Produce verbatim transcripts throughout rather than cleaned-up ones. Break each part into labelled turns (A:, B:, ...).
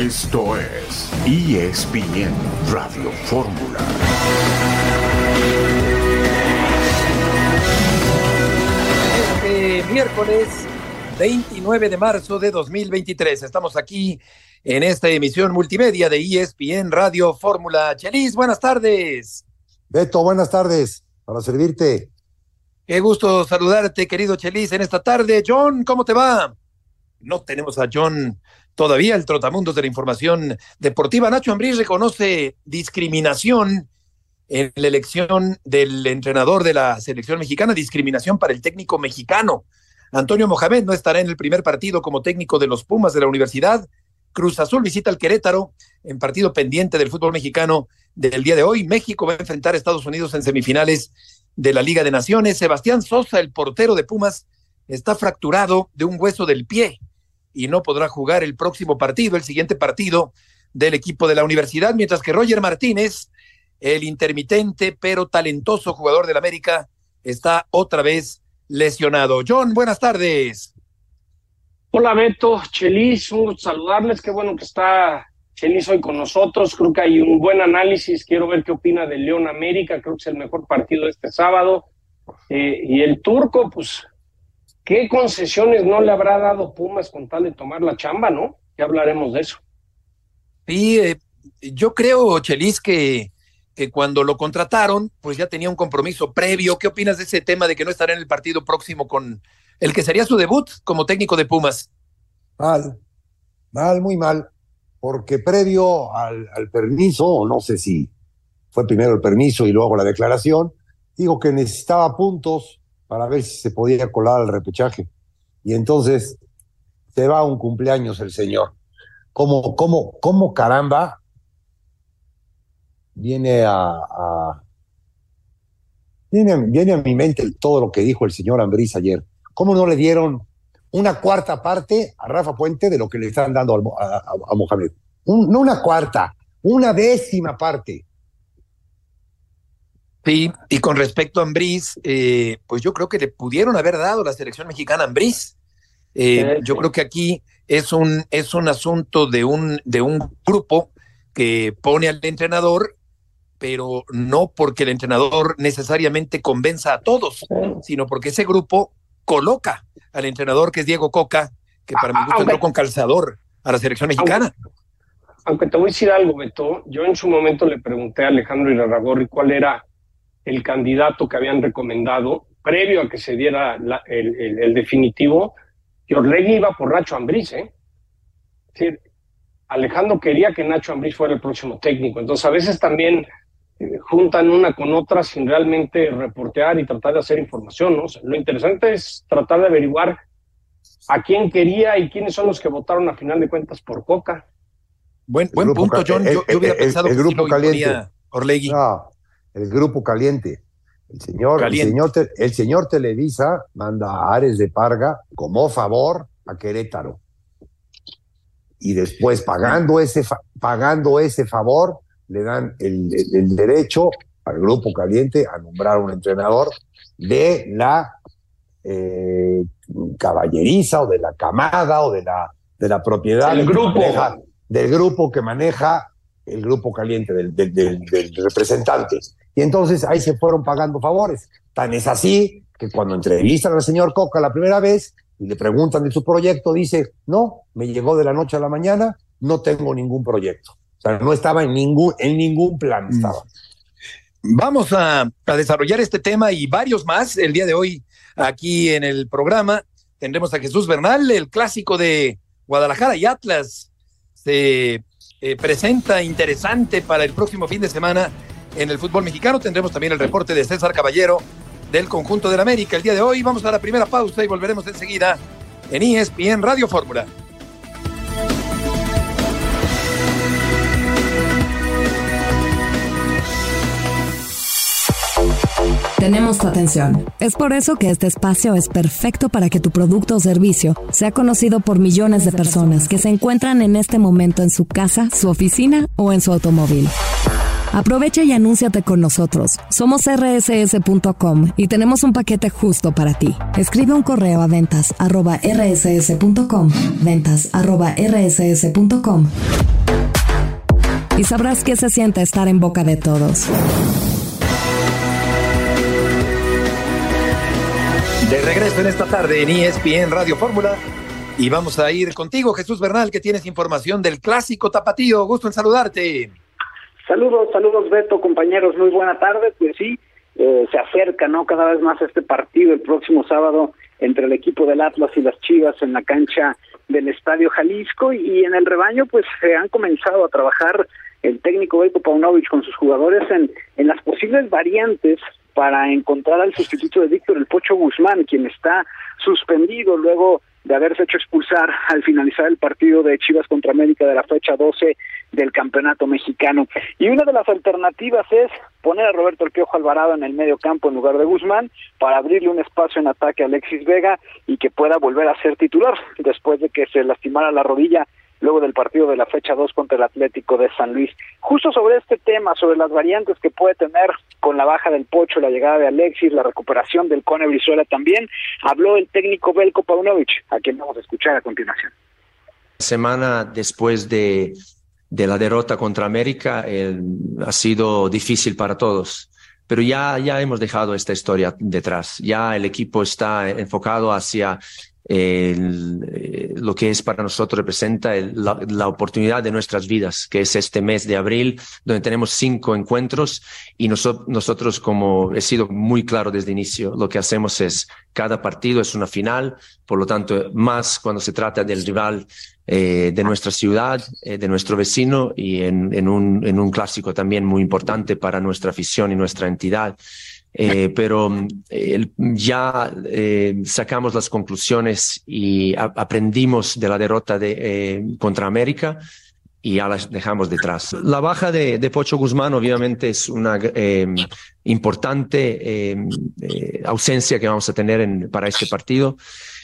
A: Esto es E S P N Radio Fórmula.
B: Este miércoles veintinueve de marzo de dos mil veintitrés. Estamos aquí en esta emisión multimedia de E S P N Radio Fórmula. Chelis, buenas tardes.
C: Beto, buenas tardes. Para servirte.
B: Qué gusto saludarte, querido Chelis, en esta tarde. John, ¿cómo te va? No tenemos a John todavía, el trotamundos de la información deportiva. Nacho Ambriz reconoce discriminación en la elección del entrenador de la selección mexicana, discriminación para el técnico mexicano. Antonio Mohamed no estará en el primer partido como técnico de los Pumas de la Universidad. Cruz Azul visita al Querétaro en partido pendiente del fútbol mexicano del día de hoy. México va a enfrentar a Estados Unidos en semifinales de la Liga de Naciones. Sebastián Sosa, el portero de Pumas, está fracturado de un hueso del pie y no podrá jugar el próximo partido, el siguiente partido del equipo de la Universidad, mientras que Roger Martínez, el intermitente pero talentoso jugador del América, está otra vez lesionado. John, buenas tardes.
D: Hola Beto, Chelis, un gusto saludarles, qué bueno que está Chelis hoy con nosotros, creo que hay un buen análisis, quiero ver qué opina del León América, creo que es el mejor partido de este sábado, eh, y el turco, pues, ¿qué concesiones no le habrá dado Pumas con tal de tomar la chamba, no? Ya hablaremos de eso.
B: Sí, eh, yo creo, Chelis, que, que cuando lo contrataron, pues ya tenía un compromiso previo. ¿Qué opinas de ese tema de que no estará en el partido próximo con el que sería su debut como técnico de Pumas?
C: Mal, mal, muy mal, porque previo al, al permiso, o no sé si fue primero el permiso y luego la declaración, digo que necesitaba puntos para ver si se podía colar al repechaje. Y entonces se va a un cumpleaños el señor. ¿Cómo, cómo, cómo caramba viene a, a viene, viene a mi mente todo lo que dijo el señor Ambriz ayer? ¿Cómo no le dieron una cuarta parte a Rafa Puente de lo que le están dando a, a, a Mohamed? Un, no una cuarta, una décima parte.
B: Sí, y con respecto a Ambriz, eh, pues yo creo que le pudieron haber dado la selección mexicana a Ambriz. Eh, sí, yo sí. creo que aquí es un, es un asunto de un, de un grupo que pone al entrenador, pero no porque el entrenador necesariamente convenza a todos, sí. sino porque ese grupo coloca al entrenador, que es Diego Coca, que para ah, mi gusto aunque, entró con calzador a la selección mexicana.
D: Aunque, aunque te voy a decir algo, Beto, yo en su momento le pregunté a Alejandro Irarrágorri cuál era el candidato que habían recomendado, previo a que se diera la, el, el, el definitivo, y Orlegui iba por Nacho Ambriz, ¿eh? Es decir, Alejandro quería que Nacho Ambriz fuera el próximo técnico, entonces a veces también eh, juntan una con otra sin realmente reportear y tratar de hacer información, ¿no? O sea, lo interesante es tratar de averiguar a quién quería y quiénes son los que votaron a final de cuentas por Coca.
B: Buen, buen punto, John. Yo, yo hubiera
C: el,
B: pensado
C: el, el
B: que
C: grupo
B: sí lo
C: caliente.
B: Orlegui.
C: No, el grupo caliente. El señor,
B: caliente.
C: El, señor el señor Televisa manda a Ares de Parga como favor a Querétaro. Y después, pagando ese, pagando ese favor, le dan el, el, el derecho al grupo caliente a nombrar un entrenador de la eh, caballeriza o de la camada o de la, de la propiedad
D: del grupo.
C: Maneja, del grupo que maneja el grupo caliente del, del, del, del representante. Y entonces ahí se fueron pagando favores. Tan es así que cuando entrevistan al señor Coca la primera vez y le preguntan de su proyecto, dice, no, me llegó de la noche a la mañana, no tengo ningún proyecto. O sea, no estaba en ningún, en ningún plan. Estaba.
B: Vamos a, a desarrollar este tema y varios más el día de hoy aquí en el programa. Tendremos a Jesús Bernal, el clásico de Guadalajara y Atlas. Se eh, presenta interesante para el próximo fin de semana en el fútbol mexicano. Tendremos también el reporte de César Caballero del conjunto del América el día de hoy. Vamos a la primera pausa y volveremos enseguida en E S P N Radio Fórmula.
E: Tenemos tu atención. Es por eso que este espacio es perfecto para que tu producto o servicio sea conocido por millones de personas que se encuentran en este momento en su casa, su oficina o en su automóvil. Aprovecha y anúnciate con nosotros. Somos erre ese ese punto com y tenemos un paquete justo para ti. Escribe un correo a ventas arroba erre ese ese punto com, ventas arroba erre ese ese punto com, y sabrás qué se siente estar en boca de todos.
B: De regreso en esta tarde en E S P N Radio Fórmula, y vamos a ir contigo, Jesús Bernal, que tienes información del clásico tapatío. Gusto en saludarte.
F: Saludos, saludos Beto, compañeros, muy buena tarde. Pues sí, eh, se acerca, ¿no? Cada vez más este partido el próximo sábado entre el equipo del Atlas y las Chivas en la cancha del Estadio Jalisco, y en el rebaño pues se han comenzado a trabajar el técnico Veljko Paunovic con sus jugadores en, en las posibles variantes para encontrar al sustituto de Víctor El Pocho Guzmán, quien está suspendido luego de haberse hecho expulsar al finalizar el partido de Chivas contra América de la fecha doce del campeonato mexicano. Y una de las alternativas es poner a Roberto El Piojo Alvarado en el medio campo en lugar de Guzmán, para abrirle un espacio en ataque a Alexis Vega y que pueda volver a ser titular después de que se lastimara la rodilla luego del partido de la fecha dos contra el Atlético de San Luis. Justo sobre este tema, sobre las variantes que puede tener con la baja del Pocho, la llegada de Alexis, la recuperación del Cone Brizuela también, habló el técnico Veljko Paunovic, a quien vamos a escuchar a continuación.
G: Semana después de, de la derrota contra América, eh, ha sido difícil para todos, pero ya, ya hemos dejado esta historia detrás. Ya el equipo está enfocado hacia El, eh, lo que es para nosotros representa el, la, la oportunidad de nuestras vidas, que es este mes de abril, donde tenemos cinco encuentros, y noso, nosotros, como he sido muy claro desde el inicio, lo que hacemos es, cada partido es una final, por lo tanto, más cuando se trata del rival eh, de nuestra ciudad, eh, de nuestro vecino, y en, en, un, en un clásico también muy importante para nuestra afición y nuestra entidad. Eh, pero eh, ya eh, sacamos las conclusiones y a, aprendimos de la derrota de, eh, contra América, y ya las dejamos detrás. La baja de, de Pocho Guzmán obviamente es una eh, importante eh, eh, ausencia que vamos a tener en, para este partido.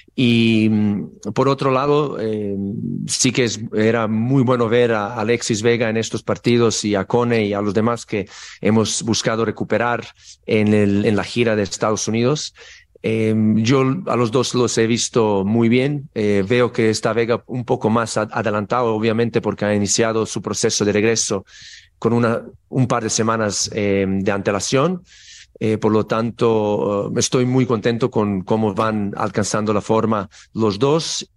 G: Y por otro lado, eh, sí que es, era muy bueno ver a Alexis Vega en estos partidos, y a Cone y a los demás que hemos buscado recuperar en, el, en la gira de Estados Unidos. Eh, yo a los dos los he visto muy bien. Eh, veo que está Vega un poco más ad- adelantado, obviamente, porque ha iniciado su proceso de regreso con una, un par de semanas eh, de antelación. Eh, por lo tanto, uh, estoy muy contento con cómo van alcanzando la forma los dos.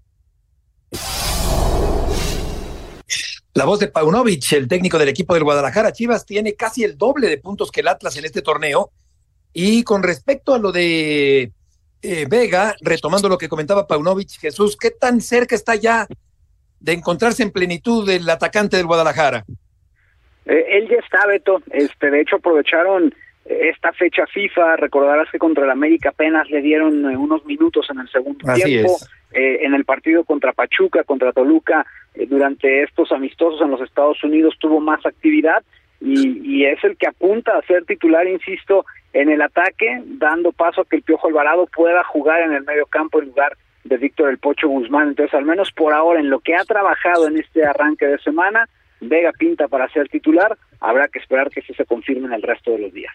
B: La voz de Paunovic, el técnico del equipo del Guadalajara. Chivas tiene casi el doble de puntos que el Atlas en este torneo. Y con respecto a lo de eh, Vega, retomando lo que comentaba Paunovic, Jesús, ¿qué tan cerca está ya de encontrarse en plenitud el atacante del Guadalajara?
F: Eh, él ya está, Beto. Este, de hecho, aprovecharon esta fecha FIFA. Recordarás que contra el América apenas le dieron eh, unos minutos en el segundo
B: Así
F: tiempo.
B: Es.
F: Eh, en el partido contra Pachuca, contra Toluca, eh, durante estos amistosos en los Estados Unidos tuvo más actividad, y, y es el que apunta a ser titular, insisto, en el ataque, dando paso a que el Piojo Alvarado pueda jugar en el medio campo en lugar de Víctor El Pocho Guzmán. Entonces, al menos por ahora, en lo que ha trabajado en este arranque de semana, Vega pinta para ser titular. Habrá que esperar que eso se confirme en el resto de los días.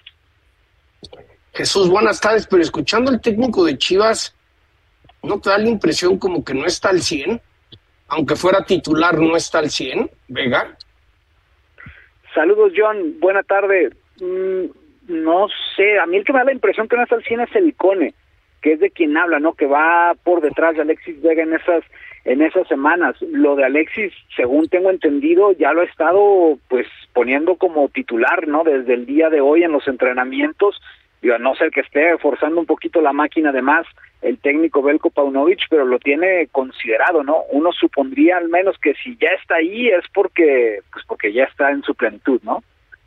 D: Jesús, buenas tardes, pero escuchando al técnico de Chivas, ¿no te da la impresión como que no está al cien? Aunque fuera titular, no está al cien, Vega.
F: Saludos, John, buena tarde. Mm, no sé, a mí el que me da la impresión que no está al cien es el Cone, que es de quien habla, ¿no? Que va por detrás de Alexis Vega en esas en esas semanas. Lo de Alexis, según tengo entendido, ya lo ha estado pues poniendo como titular, ¿no? Desde el día de hoy en los entrenamientos. Y a no ser que esté forzando un poquito la máquina de más el técnico Veljko Paunovic, pero lo tiene considerado, ¿no? Uno supondría al menos que si ya está ahí es porque pues porque ya está en su plenitud, ¿no?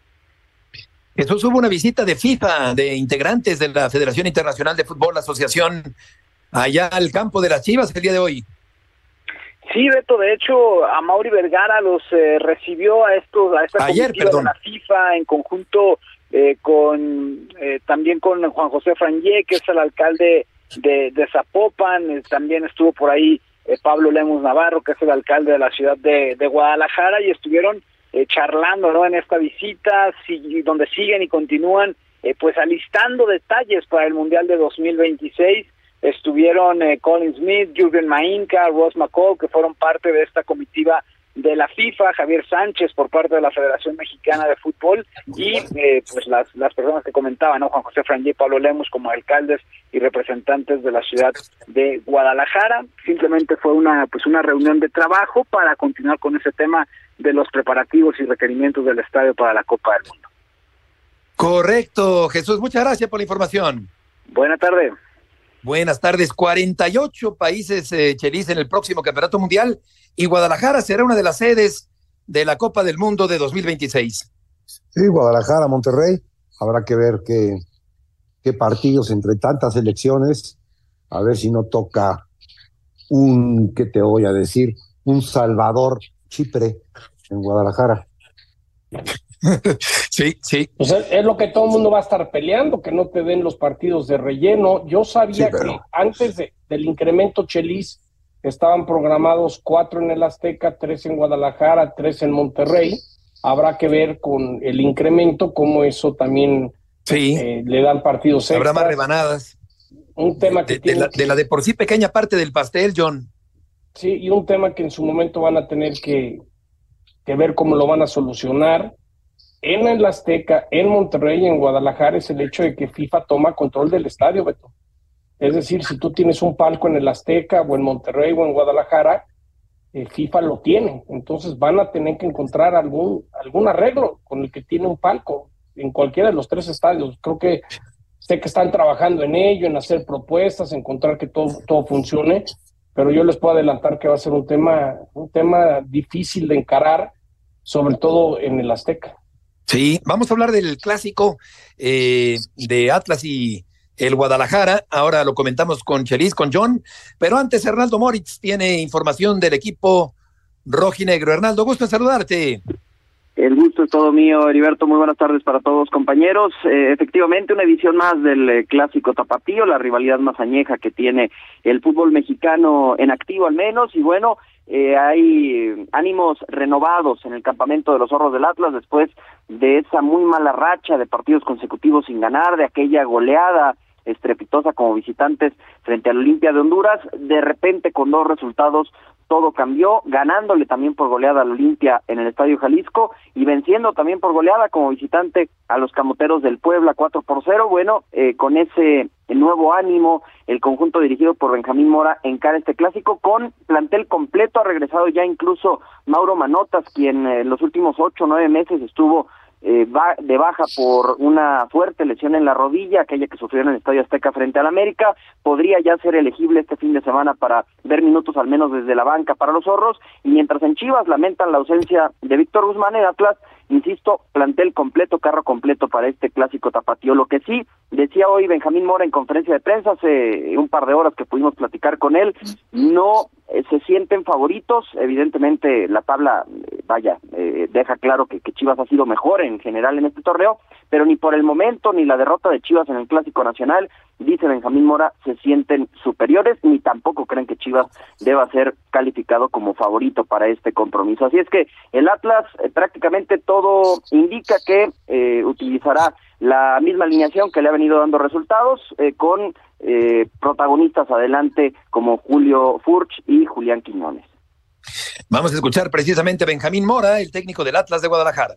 B: Jesús, hubo una visita de FIFA, de integrantes de la Federación Internacional de Fútbol, la asociación, allá al campo de las Chivas el día de hoy.
F: Sí, Beto, de hecho, Amaury Vergara los eh, recibió a estos a esta
B: Ayer,
F: comitiva
B: perdón.
F: de la FIFA en conjunto eh, con eh, también con Juan José Frangé, que es el alcalde de, de Zapopan. Eh, también estuvo por ahí eh, Pablo Lemus Navarro, que es el alcalde de la ciudad de, de Guadalajara, y estuvieron eh, charlando, ¿no?, en esta visita, sí, donde siguen y continúan eh, pues alistando detalles para el Mundial de dos mil veintiséis. Estuvieron eh, Colin Smith, Jürgen Mainka, Ross McCall, que fueron parte de esta comitiva de la FIFA, Javier Sánchez por parte de la Federación Mexicana de Fútbol, y eh, pues las las personas que comentaban, ¿no?, Juan José Frangé y Pablo Lemus, como alcaldes y representantes de la ciudad de Guadalajara. Simplemente fue una pues una reunión de trabajo para continuar con ese tema de los preparativos y requerimientos del estadio para la Copa del Mundo.
B: Correcto, Jesús, muchas gracias por la información.
F: Buena tarde.
B: Buenas tardes. cuarenta y ocho países, eh, Chelis, en el próximo Campeonato Mundial, y Guadalajara será una de las sedes de la Copa del Mundo de dos mil veintiséis.
C: Sí, Guadalajara, Monterrey, habrá que ver qué, qué partidos entre tantas elecciones, a ver si no toca un, ¿qué te voy a decir? Un Salvador Chipre en Guadalajara.
B: Sí, sí.
D: Pues es, es lo que todo el mundo va a estar peleando, que no te den los partidos de relleno. Yo sabía sí, pero... que antes de, del incremento Chelis estaban programados cuatro en el Azteca, tres en Guadalajara, tres en Monterrey. Habrá que ver con el incremento cómo eso también
B: sí.
D: eh, le dan partidos extras.
B: Habrá más rebanadas.
D: Un tema que
B: de,
D: tiene
B: de, la,
D: que...
B: de la de por sí pequeña parte del pastel, John.
D: Sí, y un tema que en su momento van a tener que, que ver cómo lo van a solucionar. En el Azteca, en Monterrey y en Guadalajara es el hecho de que FIFA toma control del estadio, Beto. Es decir, si tú tienes un palco en el Azteca o en Monterrey o en Guadalajara, eh, FIFA lo tiene. Entonces van a tener que encontrar algún, algún arreglo con el que tiene un palco en cualquiera de los tres estadios. Creo que sé que están trabajando en ello, en hacer propuestas, encontrar que todo, todo funcione, pero yo les puedo adelantar que va a ser un tema, un tema difícil de encarar, sobre todo en el Azteca.
B: Sí, vamos a hablar del clásico eh, de Atlas y el Guadalajara. Ahora lo comentamos con Chelis, con John, pero antes Hernaldo Moritz tiene información del equipo rojinegro. Hernaldo, gusto en saludarte.
H: El gusto es todo mío, Heriberto. Muy buenas tardes para todos, compañeros. Eh, efectivamente, una edición más del eh, clásico tapatío, la rivalidad más añeja que tiene el fútbol mexicano en activo al menos, y bueno, Eh, hay ánimos renovados en el campamento de los zorros del Atlas después de esa muy mala racha de partidos consecutivos sin ganar, de aquella goleada estrepitosa como visitantes frente al Olimpia de Honduras. De repente, con dos resultados, todo cambió, ganándole también por goleada al Olimpia en el Estadio Jalisco y venciendo también por goleada como visitante a los Camoteros del Puebla cuatro por cero. Bueno, eh, con ese nuevo ánimo, el conjunto dirigido por Benjamín Mora encara este clásico con plantel completo. Ha regresado ya incluso Mauro Manotas, quien en eh, los últimos ocho o nueve meses estuvo eh, va, de baja por una fuerte lesión en la rodilla, aquella que sufrió en el Estadio Azteca frente al América. Podría ya ser elegible este fin de semana para ver minutos al menos desde la banca para los zorros, y mientras en Chivas lamentan la ausencia de Víctor Guzmán, en Atlas, insisto, plantel completo, carro completo para este clásico tapatío. Lo que sí decía hoy Benjamín Mora en conferencia de prensa, hace un par de horas que pudimos platicar con él, no eh, se sienten favoritos. Evidentemente la tabla, eh, vaya, eh, deja claro que, que Chivas ha sido mejor en general en este torneo, pero ni por el momento ni la derrota de Chivas en el Clásico Nacional, dice Benjamín Mora, se sienten superiores, ni tampoco creen que Chivas deba ser calificado como favorito para este compromiso. Así es que el Atlas eh, prácticamente todo indica que eh, utilizará la misma alineación que le ha venido dando resultados, eh, con eh, protagonistas adelante como Julio Furch y Julián Quiñones.
B: Vamos a escuchar precisamente a Benjamín Mora, el técnico del Atlas de Guadalajara.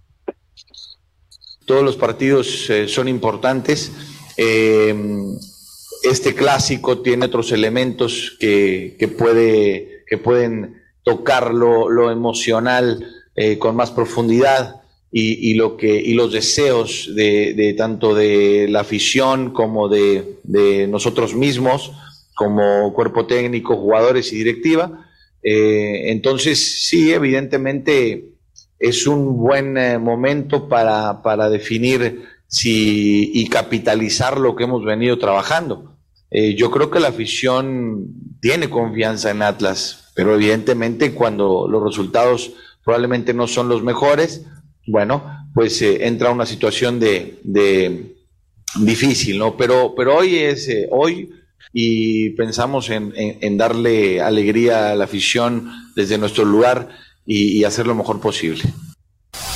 I: Todos los partidos eh, son importantes. Eh, este clásico tiene otros elementos que, que, puede, que pueden tocar lo, lo emocional eh, con más profundidad. Y, y lo que y los deseos de, de tanto de la afición como de, de nosotros mismos como cuerpo técnico, jugadores y directiva. Eh, entonces sí, evidentemente es un buen eh, momento para, para definir si y capitalizar lo que hemos venido trabajando. Eh, yo creo que la afición tiene confianza en Atlas, pero evidentemente cuando los resultados probablemente no son los mejores, bueno, pues eh, entra una situación de, de difícil, ¿no? Pero, pero hoy es eh, hoy y pensamos en, en, en darle alegría a la afición desde nuestro lugar y, y hacer lo mejor posible.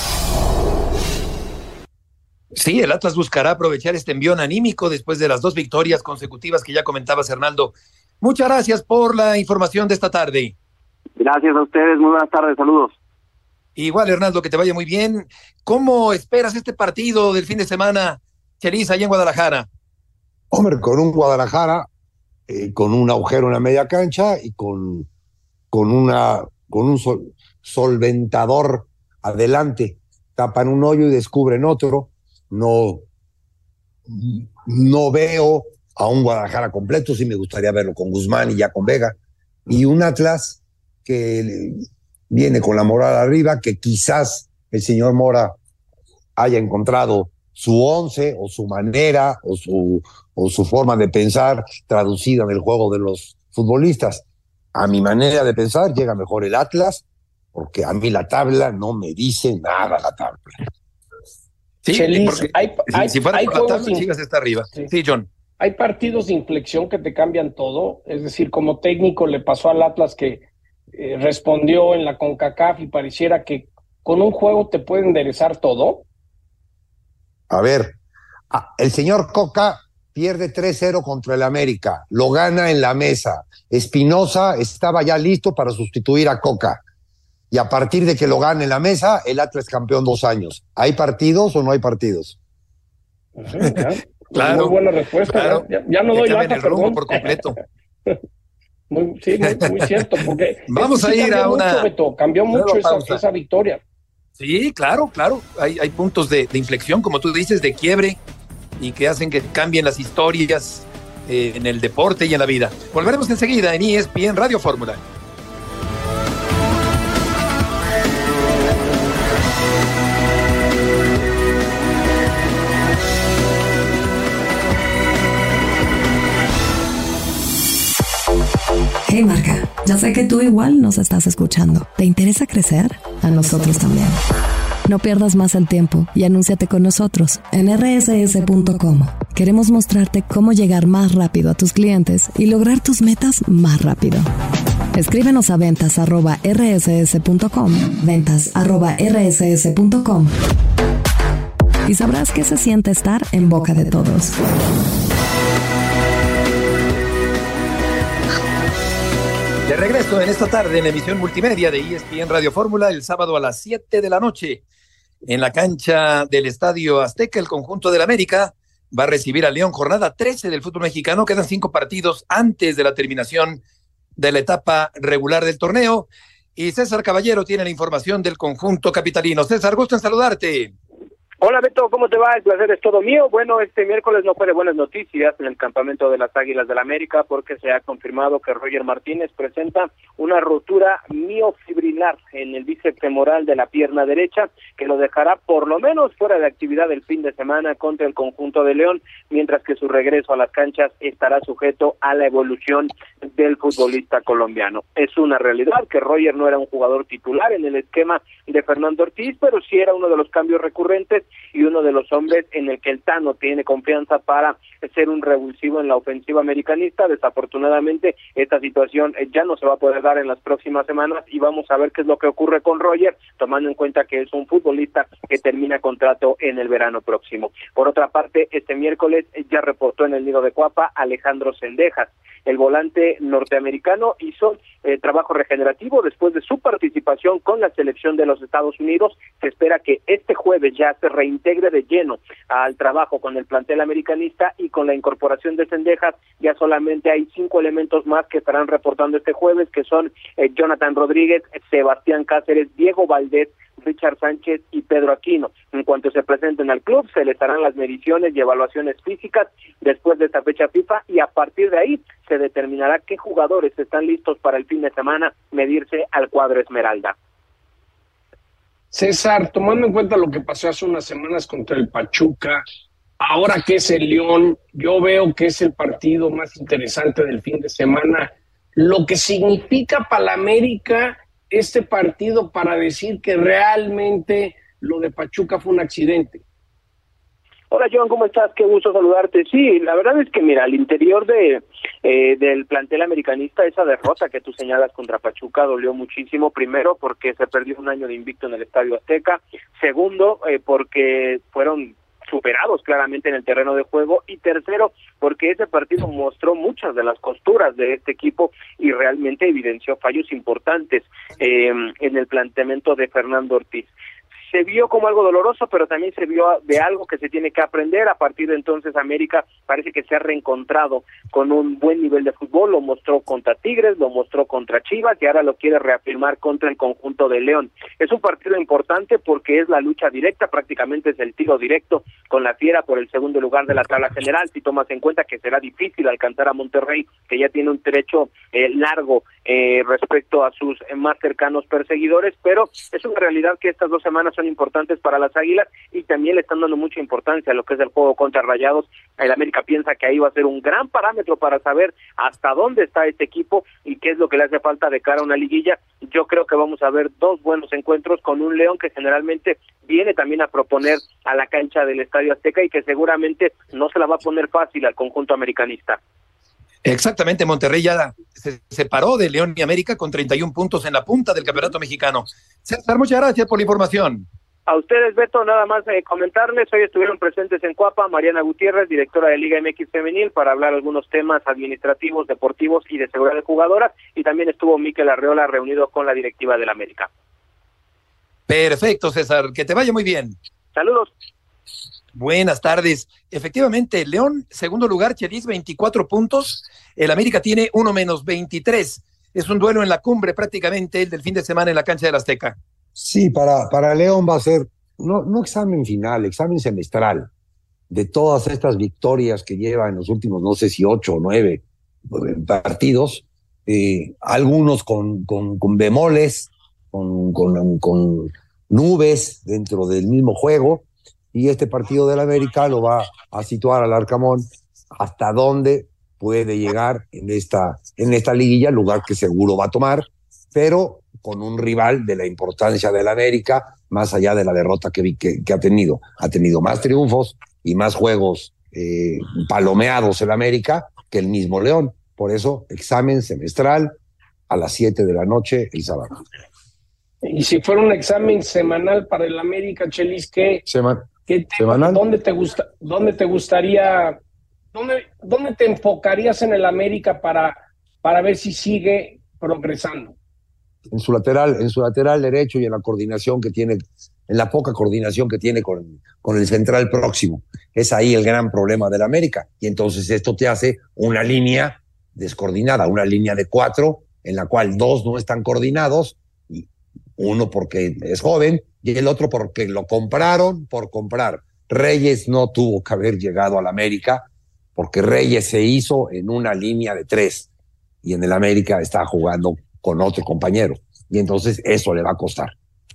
B: Sí, el Atlas buscará aprovechar este envión anímico después de las dos victorias consecutivas que ya comentabas, Hernaldo. Muchas gracias por la información de esta tarde.
H: Gracias a ustedes, muy buenas tardes, saludos.
B: Igual, Hernaldo, que te vaya muy bien. ¿Cómo esperas este partido del fin de semana, Chelis, allá en Guadalajara?
C: Hombre, con un Guadalajara, eh, con un agujero en la media cancha y con, con, una, con un sol, solventador adelante. Tapan un hoyo y descubren otro. No, no veo a un Guadalajara completo, sí me gustaría verlo con Guzmán y ya con Vega. Y un Atlas que viene con la moral arriba, que quizás el señor Mora haya encontrado su once o su manera o su, o su forma de pensar traducida en el juego de los futbolistas. A mi manera de pensar llega mejor el Atlas, porque a mí la tabla no me dice nada la tabla.
B: Sí,
D: Chelis,
B: porque
D: hay, hay,
B: si fuera
D: hay
B: por la tabla,
D: sin...
B: Chivas está arriba. Sí. sí, John.
D: Hay partidos de inflexión que te cambian todo, es decir, como técnico le pasó al Atlas que eh, respondió en la CONCACAF y pareciera que con un juego te puede enderezar todo.
C: A ver, el señor Coca pierde tres cero contra el América, lo gana en la mesa. Espinosa estaba ya listo para sustituir a Coca. Y a partir de que lo gane en la mesa, el Atlas es campeón dos años. ¿Hay partidos o no hay partidos?
D: Ajá, ya.
B: Claro,
D: muy buena respuesta.
B: Claro.
D: Ya, ya no
B: que
D: doy lata,
B: el rumbo
D: perdón.
B: por completo.
D: muy, sí, muy, muy cierto. Porque
B: Vamos
D: es que sí
B: a ir
D: cambió
B: a
D: mucho,
B: una
D: Beto, cambió mucho esa, esa victoria.
B: Sí, claro, claro. Hay, hay puntos de, de inflexión, como tú dices, de quiebre y que hacen que cambien las historias eh, en el deporte y en la vida. Volveremos enseguida en E S P N Radio Fórmula.
E: Hey marca, ya sé que tú igual nos estás escuchando. ¿Te interesa crecer? A nosotros también. No pierdas más el tiempo y anúnciate con nosotros en erre ese ese punto com. Queremos mostrarte cómo llegar más rápido a tus clientes y lograr tus metas más rápido. Escríbenos a ventas arroba erre ese ese punto com, ventas arroba erre ese ese punto com y sabrás qué se siente estar en boca de todos.
B: De regreso en esta tarde en la emisión multimedia de E S P N Radio Fórmula, el sábado a las siete de la noche, en la cancha del Estadio Azteca, el conjunto del América va a recibir a León, jornada trece del fútbol mexicano. Quedan cinco partidos antes de la terminación de la etapa regular del torneo. Y César Caballero tiene la información del conjunto capitalino. César, gusto en saludarte.
J: Hola Beto, ¿cómo te va? El placer es todo mío. Bueno, este miércoles no fue de buenas noticias en el campamento de las Águilas del América porque se ha confirmado que Roger Martínez presenta una rotura miofibrilar en el bíceps femoral de la pierna derecha que lo dejará por lo menos fuera de actividad el fin de semana contra el conjunto de León, mientras que su regreso a las canchas estará sujeto a la evolución del futbolista colombiano. Es una realidad que Roger no era un jugador titular en el esquema de Fernando Ortiz, pero sí era uno de los cambios recurrentes y uno de los hombres en el que el Tano tiene confianza para ser un revulsivo en la ofensiva americanista. Desafortunadamente esta situación ya no se va a poder dar en las próximas semanas y vamos a ver qué es lo que ocurre con Roger, tomando en cuenta que es un futbolista que termina contrato en el verano próximo. Por otra parte, este miércoles ya reportó en el nido de Cuapa Alejandro Cendejas. El volante norteamericano hizo eh, trabajo regenerativo después de su participación con la selección de los Estados Unidos. Se espera que este jueves ya se reintegre de lleno al trabajo con el plantel americanista, y con la incorporación de Cendejas ya solamente hay cinco elementos más que estarán reportando este jueves, que son eh, Jonathan Rodríguez, Sebastián Cáceres, Diego Valdés, Richard Sánchez y Pedro Aquino. En cuanto se presenten al club, se les harán las mediciones y evaluaciones físicas después de esta fecha FIFA, y a partir de ahí se determinará qué jugadores están listos para el fin de semana medirse al cuadro Esmeralda.
D: César, tomando en cuenta lo que pasó hace unas semanas contra el Pachuca, ahora que es el León, yo veo que es el partido más interesante del fin de semana. Lo que significa para la América este partido para decir que realmente lo de Pachuca fue un accidente.
J: Hola John, ¿cómo estás? Qué gusto saludarte. Sí, la verdad es que mira, al interior de eh, del plantel americanista, esa derrota que tú señalas contra Pachuca dolió muchísimo. Primero, porque se perdió un año de invicto en el Estadio Azteca. Segundo, eh, porque fueron superados claramente en el terreno de juego, y tercero, porque ese partido mostró muchas de las costuras de este equipo y realmente evidenció fallos importantes eh, en el planteamiento de Fernando Ortiz. Se vio como algo doloroso, pero también se vio de algo que se tiene que aprender. A partir de entonces América parece que se ha reencontrado con un buen nivel de fútbol, lo mostró contra Tigres, lo mostró contra Chivas y ahora lo quiere reafirmar contra el conjunto de León. Es un partido importante porque es la lucha directa, prácticamente es el tiro directo con la Fiera por el segundo lugar de la tabla general, si tomas en cuenta que será difícil alcanzar a Monterrey, que ya tiene un trecho eh, largo eh, respecto a sus eh, más cercanos perseguidores, pero es una realidad que estas dos semanas son importantes para las Águilas y también le están dando mucha importancia a lo que es el juego contra Rayados. El América piensa que ahí va a ser un gran parámetro para saber hasta dónde está este equipo y qué es lo que le hace falta de cara a una liguilla. Yo creo que vamos a ver dos buenos encuentros con un León que generalmente viene también a proponer a la cancha del Estadio Azteca y que seguramente no se la va a poner fácil al conjunto americanista.
B: Exactamente, Monterrey ya se separó de León y América con treinta y un puntos en la punta del campeonato mexicano. César, muchas gracias por la información.
J: A ustedes, Beto, nada más eh, comentarles, hoy estuvieron presentes en Cuapa Mariana Gutiérrez, directora de Liga M X Femenil, para hablar algunos temas administrativos, deportivos y de seguridad de jugadoras, y también estuvo Mikel Arreola reunido con la directiva del América.
B: Perfecto, César, que te vaya muy bien.
J: Saludos.
B: Buenas tardes. Efectivamente, León, segundo lugar, Chelis, veinticuatro puntos, el América tiene uno menos veintitrés. Es un duelo en la cumbre prácticamente el del fin de semana en la cancha del Azteca.
C: Sí, para, para León va a ser, no, no examen final, examen semestral de todas estas victorias que lleva en los últimos, no sé si ocho o nueve partidos, eh, algunos con, con, con bemoles, con, con, con nubes dentro del mismo juego, y este partido del América lo va a situar al Arcamón hasta dónde puede llegar en esta, en esta liguilla, lugar que seguro va a tomar, pero con un rival de la importancia del América, más allá de la derrota que, que, que ha tenido. Ha tenido más triunfos y más juegos eh, palomeados el América que el mismo León. Por eso, examen semestral a las siete de la noche el sábado.
D: Y si fuera un examen semanal para el América, Chelis, ¿qué,
C: Sema-
D: qué te,
C: ¿semanal?
D: ¿dónde te gusta, dónde te gustaría, dónde, dónde te enfocarías en el América para, para ver si sigue progresando?
C: En su lateral, en su lateral derecho y en la coordinación que tiene, en la poca coordinación que tiene con, con el central próximo. Es ahí el gran problema del América. Y entonces esto te hace una línea descoordinada, una línea de cuatro, en la cual dos no están coordinados, y uno porque es joven y el otro porque lo compraron por comprar. Reyes no tuvo que haber llegado al América porque Reyes se hizo en una línea de tres y en el América está jugando con otro compañero, y entonces eso le va a costar.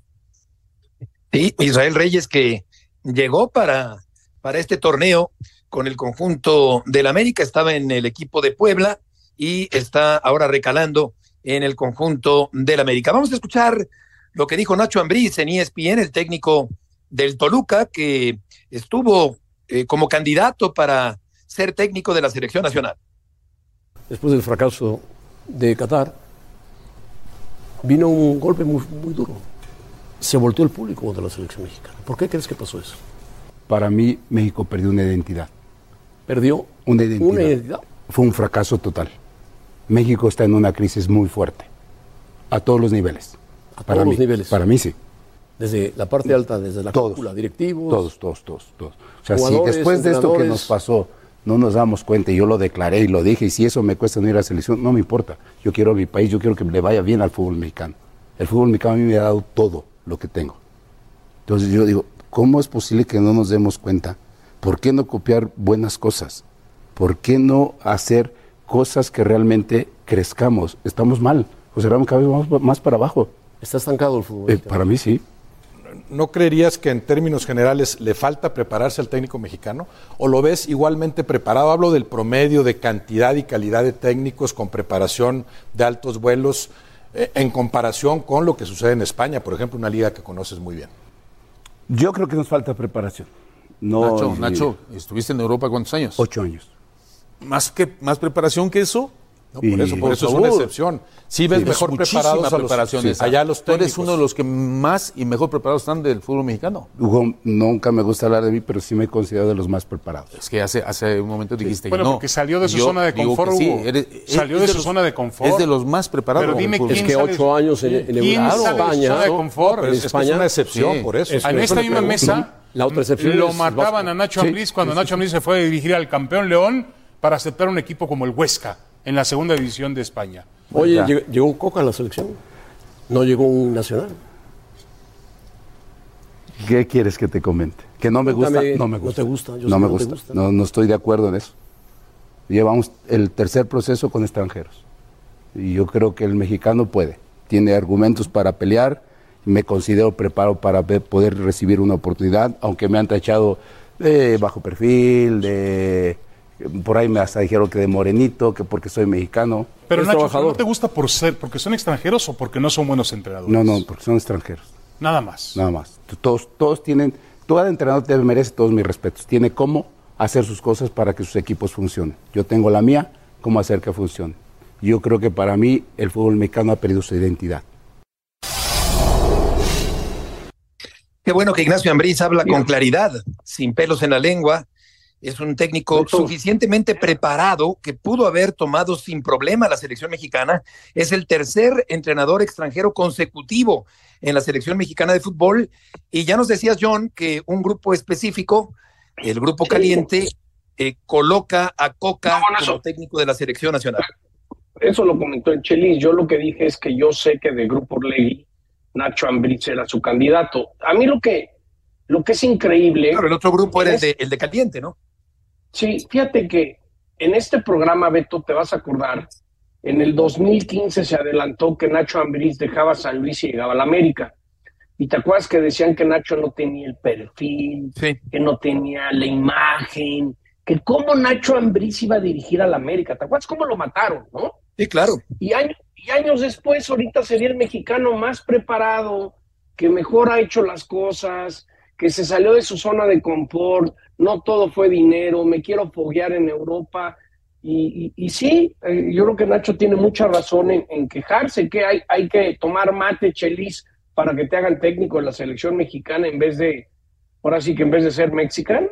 B: Sí, Israel Reyes, que llegó para, para este torneo con el conjunto del América, estaba en el equipo de Puebla y está ahora recalando en el conjunto del América. Vamos a escuchar lo que dijo Nacho Ambriz en E S P N, el técnico del Toluca, que estuvo eh, como candidato para ser técnico de la selección nacional.
K: Después del fracaso de Qatar, vino un golpe muy, muy duro. Se volteó el público contra la selección mexicana. ¿Por qué crees que pasó eso?
L: Para mí, México perdió una identidad.
K: ¿Perdió
L: una identidad?
K: Una identidad.
L: Fue un fracaso total. México está en una crisis muy fuerte, a todos los niveles.
K: A
L: para
K: todos
L: mí,
K: los niveles.
L: Para mí sí.
K: Desde la parte alta, desde la
L: todos,
K: cúpula, directivos.
L: Todos, todos, todos, todos. O sea, si después de esto que nos pasó no nos damos cuenta, y yo lo declaré y lo dije, y si eso me cuesta no ir a la selección, no me importa. Yo quiero a mi país, yo quiero que le vaya bien al fútbol mexicano. El fútbol mexicano a mí me ha dado todo lo que tengo. Entonces yo digo, ¿cómo es posible que no nos demos cuenta? ¿Por qué no copiar buenas cosas? ¿Por qué no hacer cosas que realmente crezcamos? Estamos mal, José Ramón, cada vez vamos más para abajo.
K: ¿Está estancado el fútbol?
L: Eh, para mí sí.
M: ¿No creerías que en términos generales le falta prepararse al técnico mexicano? ¿O lo ves igualmente preparado? Hablo del promedio de cantidad y calidad de técnicos con preparación de altos vuelos eh, en comparación con lo que sucede en España, por ejemplo, una liga que conoces muy bien.
L: Yo creo que nos falta preparación. No,
N: Nacho, Nacho, ¿estuviste en Europa cuántos años?
L: Ocho años.
N: ¿Más, que, más preparación que eso?
M: No, por eso, por eso es una excepción. Sí ves sí, mejor preparados a los preparaciones. Sí. Allá los técnicos. Tú eres uno de los que más y mejor preparados están del fútbol mexicano.
L: Hugo, nunca me gusta hablar de mí, pero sí me considero de los más preparados.
M: Es que hace, hace un momento dijiste
N: bueno,
M: que no.
N: Porque salió de su zona de confort,
M: sí,
N: Hugo.
M: Eres,
N: salió de, de su los, zona de confort.
M: Es de los más preparados.
N: Pero dime quién
K: Es que
N: sale,
K: ocho años en, en
N: España.
K: España.
N: Zona de confort.
M: No, pero es, España, es una excepción, sí, por eso.
N: En esta misma mesa,
K: la otra excepción
N: lo
K: es
N: mataban a Nacho Ambriz sí, cuando sí, Nacho Ambriz se fue a dirigir al campeón León para aceptar un equipo como el Huesca en la segunda división de España.
K: Oye, ya. llegó un Coca a la selección, no llegó un Nacional.
L: ¿Qué quieres que te comente? ¿Que no me gusta?
K: Dame,
L: no me gusta.
K: No te gusta. Yo
L: no me
K: no
L: gusta.
K: Te gusta.
L: No, no estoy de acuerdo en eso. Llevamos el tercer proceso con extranjeros. Y yo creo que el mexicano puede. Tiene argumentos para pelear. Me considero preparado para poder recibir una oportunidad, aunque me han tachado de bajo perfil, de... Por ahí me hasta dijeron que de morenito, que porque soy mexicano.
N: Pero Nacho, ¿no te gusta por ser, porque son extranjeros o porque no son buenos entrenadores?
L: No, no, porque son extranjeros.
N: Nada más.
L: Nada más. Todos, todos tienen, todo entrenador te merece todos mis respetos. Tiene cómo hacer sus cosas para que sus equipos funcionen. Yo tengo la mía, cómo hacer que funcione. Yo creo que para mí el fútbol mexicano ha perdido su identidad.
B: Qué bueno que Ignacio Ambriz habla con claridad, sin pelos en la lengua. Es un técnico suficientemente preparado que pudo haber tomado sin problema la selección mexicana. Es el tercer entrenador extranjero consecutivo en la selección mexicana de fútbol. Y ya nos decías, John, que un grupo específico, el Grupo Caliente, eh, coloca a Coca no, bueno, como eso, técnico de la selección nacional.
D: Eso lo comentó el Chelis. Yo lo que dije es que yo sé que de Grupo Orlegui, Nacho Ambriz era su candidato. A mí lo que, lo que es increíble...
B: Claro, el otro grupo era es, el, de, el de Caliente, ¿no?
D: Sí, fíjate que en este programa, Beto, te vas a acordar, en el dos mil quince se adelantó que Nacho Ambriz dejaba San Luis y llegaba a la América. Y te acuerdas que decían que Nacho no tenía el perfil, sí, que no tenía la imagen, que cómo Nacho Ambriz iba a dirigir a la América. ¿Te acuerdas cómo lo mataron, no?
B: Sí, claro.
D: Y años, y años después, ahorita sería el mexicano más preparado, que mejor ha hecho las cosas, que se salió de su zona de confort, no todo fue dinero, me quiero foguear en Europa. Y, y, y sí, eh, yo creo que Nacho tiene mucha razón en, en quejarse, que hay, hay que tomar mate, Chelis, para que te hagan técnico de la selección mexicana en vez de, ahora sí que en vez de ser mexicano.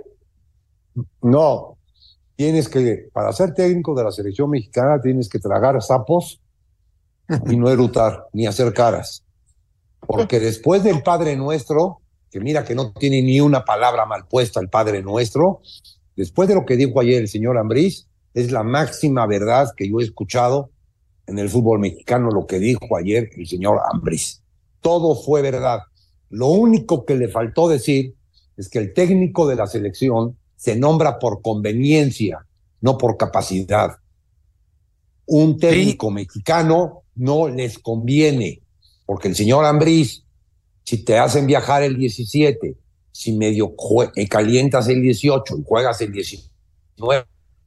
C: No, tienes que, para ser técnico de la selección mexicana, tienes que tragar sapos y no erutar, ni hacer caras. Porque después del Padre Nuestro, que mira que no tiene ni una palabra mal puesta el Padre Nuestro, después de lo que dijo ayer el señor Ambriz, es la máxima verdad que yo he escuchado en el fútbol mexicano, lo que dijo ayer el señor Ambriz. Todo fue verdad. Lo único que le faltó decir es que el técnico de la selección se nombra por conveniencia, no por capacidad. Un técnico sí. mexicano no les conviene, porque el señor Ambriz, si te hacen viajar el diecisiete, si medio jue- calientas el dieciocho y juegas el diecinueve,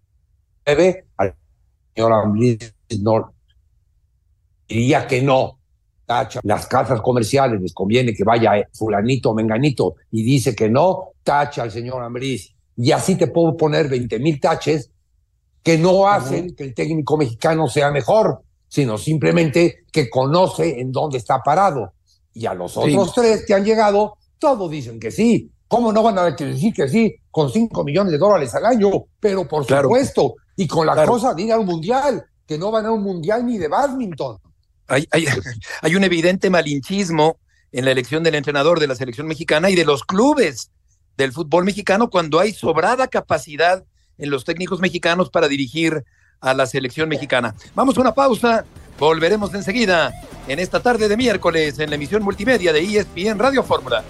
C: al señor Ambriz no diría que no. Tacha. Las casas comerciales les conviene que vaya fulanito o menganito y dice que no, tacha al señor Ambriz. Y así te puedo poner veinte mil taches que no hacen uh-huh. que el técnico mexicano sea mejor, sino simplemente que conoce en dónde está parado. Y a los otros sí. tres que han llegado, todos dicen que sí. ¿Cómo no van a decir que sí? Con cinco millones de dólares al año, pero por claro. supuesto, y con la claro. cosa de ir a un mundial, que no van a un mundial ni de bádminton.
B: Hay, hay, hay un evidente malinchismo en la elección del entrenador de la selección mexicana y de los clubes del fútbol mexicano cuando hay sobrada capacidad en los técnicos mexicanos para dirigir a la selección mexicana. Vamos a una pausa, volveremos enseguida en esta tarde de miércoles en la emisión multimedia de E S P N Radio Fórmula.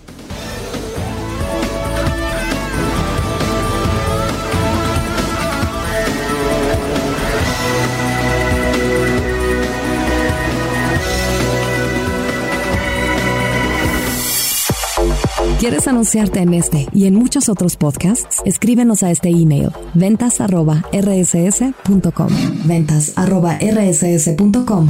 E: ¿Quieres anunciarte en este y en muchos otros podcasts? Escríbenos a este email, ventas arroba r s s punto com. ventas arroba r s s punto com.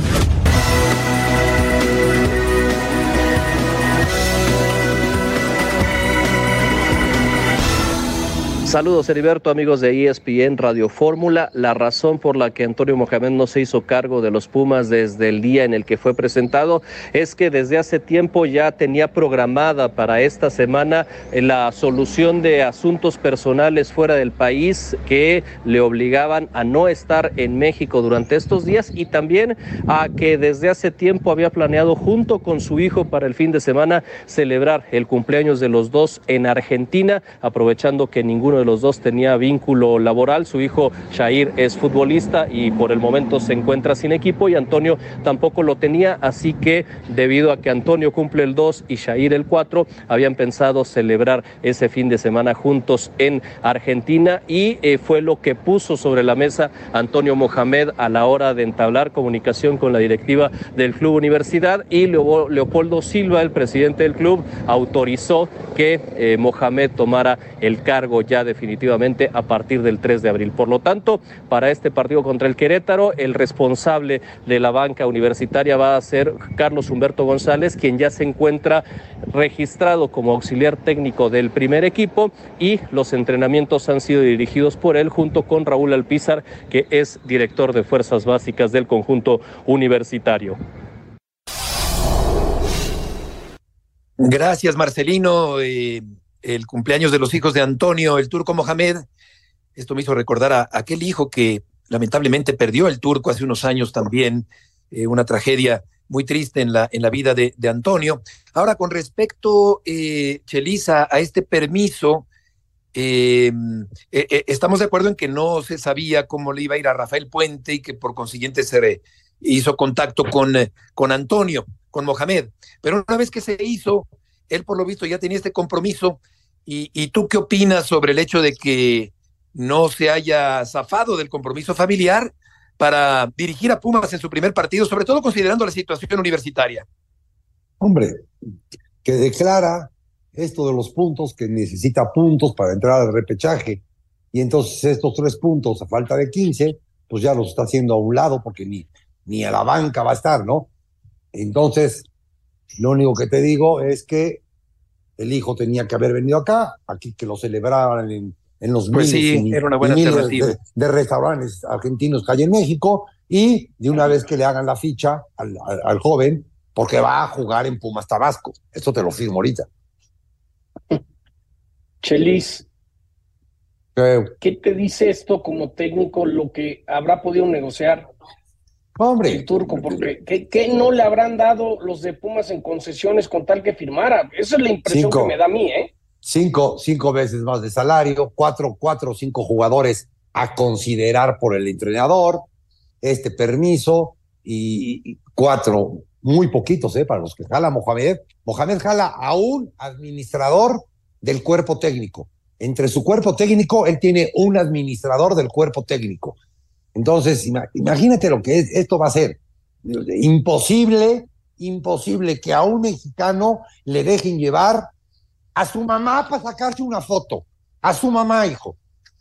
O: Saludos, Heriberto, amigos de E S P N Radio Fórmula. La razón por la que Antonio Mohamed no se hizo cargo de los Pumas desde el día en el que fue presentado es que desde hace tiempo ya tenía programada para esta semana la solución de asuntos personales fuera del país que le obligaban a no estar en México durante estos días, y también a que desde hace tiempo había planeado junto con su hijo para el fin de semana celebrar el cumpleaños de los dos en Argentina, aprovechando que ninguno de los dos tenía vínculo laboral. Su hijo Jair es futbolista y por el momento se encuentra sin equipo, y Antonio tampoco lo tenía, así que debido a que Antonio cumple el dos y Jair el cuatro, habían pensado celebrar ese fin de semana juntos en Argentina, y eh, fue lo que puso sobre la mesa Antonio Mohamed a la hora de entablar comunicación con la directiva del Club Universidad, y Leo, Leopoldo Silva, el presidente del club, autorizó que eh, Mohamed tomara el cargo ya definitivamente a partir del tres de abril. Por lo tanto, para este partido contra el Querétaro, el responsable de la banca universitaria va a ser Carlos Humberto González, quien ya se encuentra registrado como auxiliar técnico del primer equipo, y los entrenamientos han sido dirigidos por él junto con Raúl Alpizar, que es director de fuerzas básicas del conjunto universitario.
B: Gracias, Marcelino. Eh, el cumpleaños de los hijos de Antonio, el Turco Mohamed, esto me hizo recordar a, a aquel hijo que lamentablemente perdió el Turco hace unos años también, eh, una tragedia muy triste en la, en la vida de, de Antonio. Ahora, con respecto, eh, Chelisa, a este permiso, eh, eh, eh, estamos de acuerdo en que no se sabía cómo le iba a ir a Rafael Puente y que por consiguiente se re, hizo contacto con, eh, con Antonio, con Mohamed. Pero una vez que se hizo, él por lo visto ya tenía este compromiso. ¿Y, y tú qué opinas sobre el hecho de que no se haya zafado del compromiso familiar para dirigir a Pumas en su primer partido, sobre todo considerando la situación universitaria?
C: Hombre, que declara esto de los puntos, que necesita puntos para entrar al repechaje, y entonces estos tres puntos a falta de quince, pues ya los está haciendo a un lado, porque ni, ni a la banca va a estar, ¿no? Entonces, lo único que te digo es que el hijo tenía que haber venido acá, aquí que lo celebraban en, en los
B: pues
C: miles,
B: sí,
C: y,
B: era una buena
C: miles
B: alternativa.
C: de, de restaurantes argentinos que hay en México, y de una vez que le hagan la ficha al, al, al joven, porque va a jugar en Pumas Tabasco. Eso te lo firmo ahorita.
D: Chelis,
C: ¿Qué?
D: ¿qué te dice esto como técnico, lo que habrá podido negociar
C: Hombre,
D: el Turco? Porque ¿qué, qué no le habrán dado los de Pumas en concesiones con tal que firmara? Esa es la impresión
C: Cinco.
D: que me da a mí, ¿eh?
C: Cinco, cinco veces más de salario, cuatro, cuatro o cinco jugadores a considerar por el entrenador, este permiso, y, y cuatro, muy poquitos, ¿eh? Para los que jala Mohamed. Mohamed jala a un administrador del cuerpo técnico. Entre su cuerpo técnico, él tiene un administrador del cuerpo técnico. Entonces, imagínate lo que es, esto va a ser. Imposible, imposible que a un mexicano le dejen llevar a su mamá para sacarse una foto. A su mamá, hijo.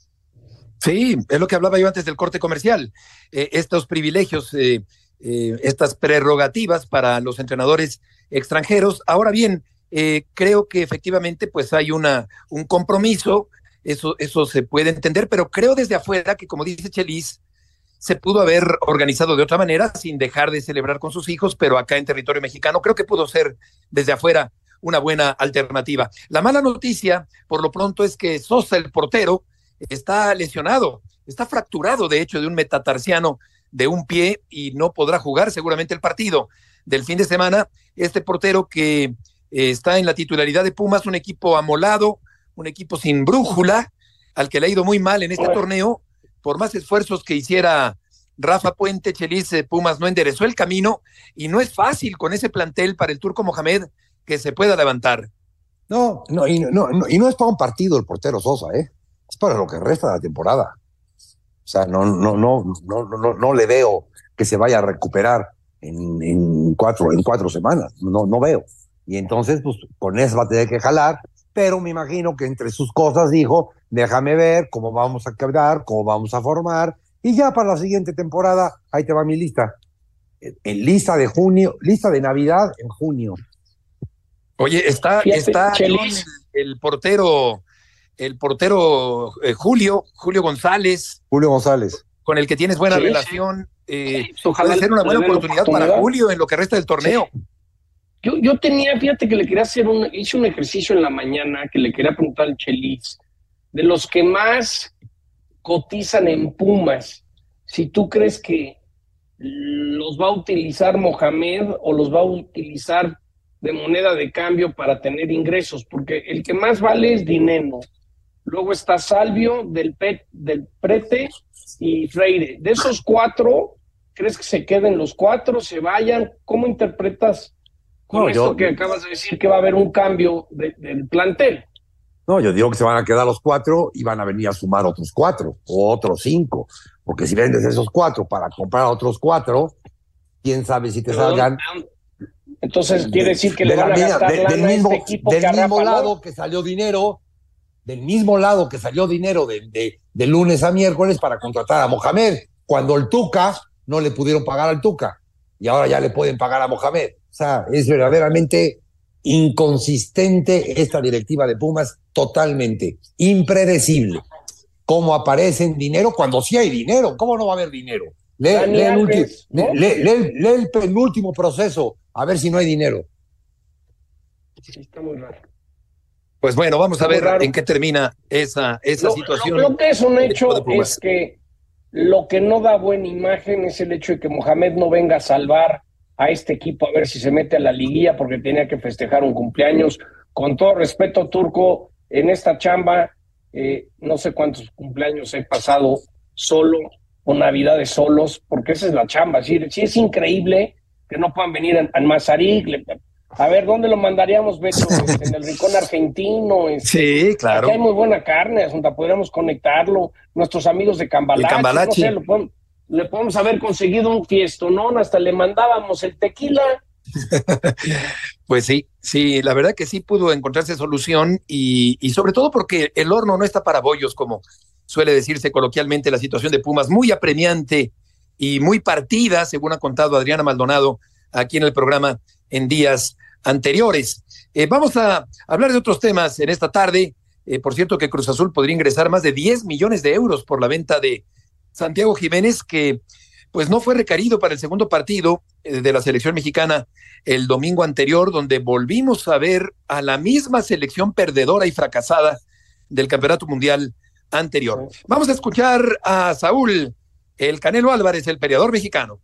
B: Sí, es lo que hablaba yo antes del corte comercial. Eh, estos privilegios, eh, eh, estas prerrogativas para los entrenadores extranjeros. Ahora bien, eh, creo que efectivamente pues hay una, un compromiso, eso, eso se puede entender, pero creo desde afuera que, como dice Chelis, se pudo haber organizado de otra manera sin dejar de celebrar con sus hijos, pero acá en territorio mexicano creo que pudo ser desde afuera una buena alternativa. La mala noticia, por lo pronto, es que Sosa, el portero, está lesionado, está fracturado, de hecho, de un metatarsiano de un pie, y no podrá jugar seguramente el partido del fin de semana. Este portero que eh, está en la titularidad de Pumas, un equipo amolado, un equipo sin brújula, al que le ha ido muy mal en este torneo. Por más esfuerzos que hiciera Rafa Puente, Chelis, Pumas no enderezó el camino, y no es fácil con ese plantel para el Turco Mohamed que se pueda levantar.
C: No, no, y no, no, y no es para un partido el portero Sosa, ¿eh? Es para lo que resta de la temporada. O sea, no, no, no, no, no, no le veo que se vaya a recuperar en, en cuatro, en cuatro semanas. No, no veo. Y entonces, pues, con eso va a tener que jalar, pero me imagino que entre sus cosas dijo, déjame ver cómo vamos a quedar, cómo vamos a formar, y ya para la siguiente temporada, ahí te va mi lista. En lista de junio, lista de Navidad en junio.
B: Oye, está,
D: Fíjate,
B: está
D: Chelis.
B: el, el portero el portero eh, Julio, Julio González.
C: Julio González.
B: Con el que tienes buena
D: sí,
B: relación. Eh,
D: sí,
B: puede ser una buena oportunidad, oportunidad para Julio en lo que resta del torneo.
D: Sí. Yo, yo tenía, fíjate que le quería hacer un, hice un ejercicio en la mañana que le quería preguntar al Chelis, de los que más cotizan en Pumas, si tú crees que los va a utilizar Mohamed o los va a utilizar de moneda de cambio para tener ingresos, porque el que más vale es Dineno. Luego está Salvio, del, Pet, del Prete y Freire. De esos cuatro, ¿crees que se queden los cuatro, se vayan? ¿Cómo interpretas con no, esto yo, que acabas de decir que va a haber un cambio de, del plantel?
C: No, yo digo que se van a quedar los cuatro y van a venir a sumar otros cuatro o otros cinco, porque si vendes esos cuatro para comprar otros cuatro, quién sabe si te Pero, salgan.
D: Entonces quiere decir que le van a gastar
C: de,
D: lana
C: del mismo,
D: a este equipo
C: del
D: que
C: mismo lado que salió dinero, del mismo lado que salió dinero de, de, de lunes a miércoles para contratar a Mohamed, cuando el Tuca no le pudieron pagar al Tuca y ahora ya le pueden pagar a Mohamed. O sea, es verdaderamente inconsistente esta directiva de Pumas, totalmente impredecible. ¿Cómo aparecen dinero cuando sí hay dinero? ¿Cómo no va a haber dinero? Lee, lee, el, ulti- ¿no? lee, lee, lee el penúltimo proceso, a ver si no hay dinero.
D: Sí, está muy raro.
B: Pues bueno, vamos está a ver en qué termina esa, esa
D: lo,
B: situación.
D: Lo, lo que es un hecho es que lo que no da buena imagen es el hecho de que Mohamed no venga a salvar a este equipo a ver si se mete a la liguilla porque tenía que festejar un cumpleaños. Con todo respeto, Turco, en esta chamba, eh, no sé cuántos cumpleaños he pasado solo o navidades solos, porque esa es la chamba. Sí, sí es increíble que no puedan venir al Mazarik. Le, a ver, ¿dónde lo mandaríamos, Beto? En el rincón argentino. Este,
B: sí, claro.
D: Aquí hay muy buena carne, donde podríamos conectarlo. Nuestros amigos de Cambalache,
B: Cambalache.
D: no sé, lo podemos, le podemos haber conseguido un fiestonón, hasta le mandábamos el tequila.
B: Pues sí, sí, la verdad que sí pudo encontrarse solución y, y sobre todo porque el horno no está para bollos, como suele decirse coloquialmente. La situación de Pumas muy apremiante y muy partida, según ha contado Adriana Maldonado aquí en el programa en días anteriores. Eh, vamos a hablar de otros temas en esta tarde. Eh, por cierto que Cruz Azul podría ingresar más de diez millones de euros por la venta de Santiago Jiménez, que pues no fue requerido para el segundo partido eh, de la selección mexicana el domingo anterior, donde volvimos a ver a la misma selección perdedora y fracasada del Campeonato Mundial anterior. Vamos a escuchar a Saúl, el Canelo Álvarez, el peleador mexicano.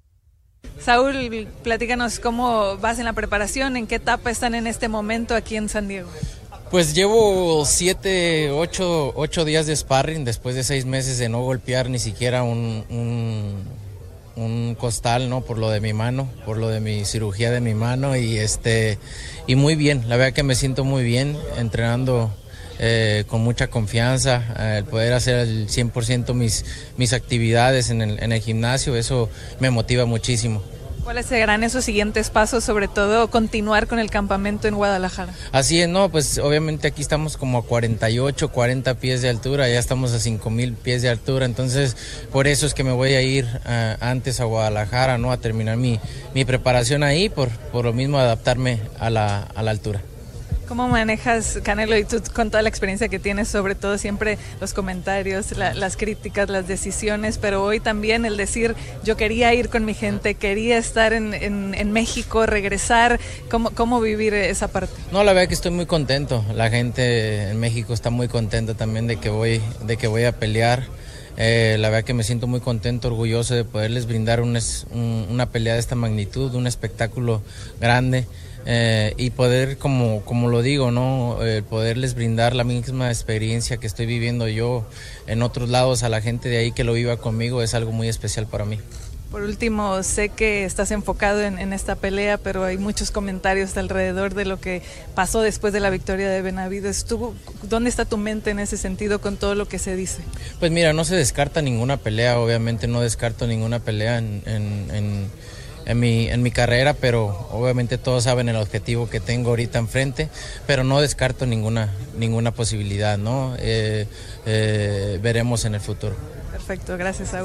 P: Saúl, platícanos cómo vas en la preparación, en qué etapa están en este momento aquí en San Diego.
Q: Pues llevo siete, ocho, ocho días de sparring después de seis meses de no golpear ni siquiera un, un, un costal, ¿no? Por lo de mi mano, por lo de mi cirugía de mi mano y este y muy bien, la verdad que me siento muy bien entrenando eh, con mucha confianza, eh, el poder hacer al cien por ciento mis, mis actividades en el, en el gimnasio, eso me motiva muchísimo.
P: ¿Cuáles serán esos siguientes pasos, sobre todo continuar con el campamento en Guadalajara?
Q: Así es, no, pues obviamente aquí estamos como a cuarenta y ocho, cuarenta pies de altura, ya estamos a cinco mil pies de altura, entonces por eso es que me voy a ir uh, antes a Guadalajara, ¿no? A terminar mi, mi preparación ahí, por, por lo mismo adaptarme a la, a la altura.
P: ¿Cómo manejas, Canelo, y tú con toda la experiencia que tienes, sobre todo siempre los comentarios, la, las críticas, las decisiones, pero hoy también el decir, yo quería ir con mi gente, quería estar en, en, en México, regresar, ¿cómo, cómo vivir esa parte?
Q: No, la verdad que estoy muy contento, la gente en México está muy contenta también de que voy, de que voy a pelear. Eh, la verdad que me siento muy contento, orgulloso de poderles brindar un, un, una pelea de esta magnitud, un espectáculo grande. Eh, y poder, como, como lo digo, ¿no? Eh, poderles brindar la misma experiencia que estoy viviendo yo en otros lados a la gente de ahí que lo viva conmigo es algo muy especial para mí.
P: Por último, sé que estás enfocado en, en esta pelea, pero hay muchos comentarios alrededor de lo que pasó después de la victoria de Benavides. ¿Tú, ¿Dónde está tu mente en ese sentido con todo lo que se dice?
Q: Pues mira, no se descarta ninguna pelea, obviamente no descarto ninguna pelea en... en, en En mi, en mi carrera, pero obviamente todos saben el objetivo que tengo ahorita enfrente, pero no descarto ninguna, ninguna posibilidad, ¿no? Eh, eh, veremos en el futuro.
P: Perfecto, gracias, Saúl.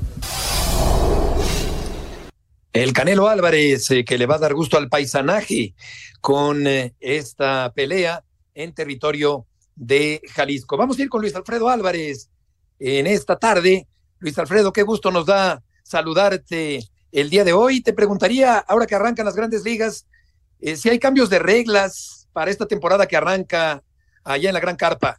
B: El Canelo Álvarez, eh, que le va a dar gusto al paisanaje con eh, esta pelea en territorio de Jalisco. Vamos a ir con Luis Alfredo Álvarez en esta tarde. Luis Alfredo, qué gusto nos da saludarte el día de hoy. Te preguntaría, ahora que arrancan las grandes ligas, eh, si hay cambios de reglas para esta temporada que arranca allá en la Gran Carpa.